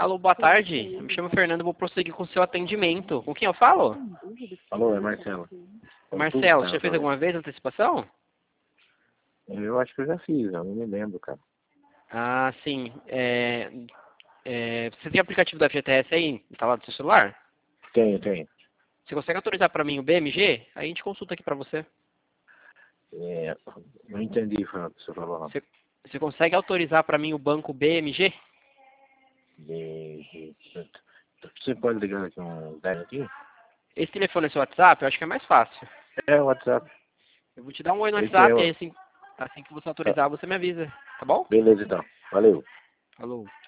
Alô, boa tarde. Eu me chamo Fernando, vou prosseguir com o seu atendimento. Com quem eu falo? Alô, é Marcelo. Marcelo, você já fez alguma vez antecipação? Eu acho que eu já fiz, eu não me lembro, cara. Ah, sim. Você tem o aplicativo da FGTS aí instalado no seu celular? Tenho. Você consegue autorizar para mim o BMG? Aí a gente consulta aqui para você. Não entendi o que você falou, não. Você consegue autorizar para mim o banco BMG? Você pode ligar aqui um 10 aqui? Esse telefone é seu WhatsApp? Eu acho que é mais fácil. É o WhatsApp. Eu vou te dar um oi no Esse é WhatsApp e o... aí assim que você Tá. autorizar, você me avisa. Tá bom? Beleza, então. Valeu. Falou.